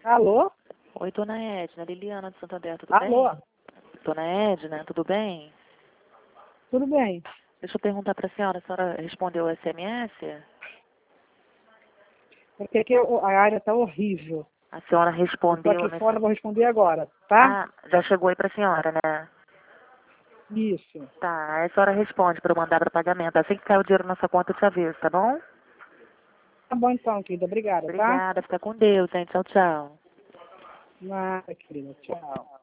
Alô? Oi, dona Edna, Liliana de Santander, tudo Alô? bem? Dona Edna, tudo bem? Tudo bem? Deixa eu perguntar para a senhora respondeu o SMS? Porque aqui a área está horrível. A senhora Eu estou respondeu a aqui fora, mensagem? vou responder agora, tá? Ah, já chegou aí para a senhora, né? Isso. Tá, aí a senhora responde para eu mandar para pagamento. Assim que cair o dinheiro na nossa conta, eu te aviso, tá bom? Tá bom então, querida. Obrigada, tá? Obrigada, fica com Deus, hein? Tchau, tchau. Nada, querida. Tchau.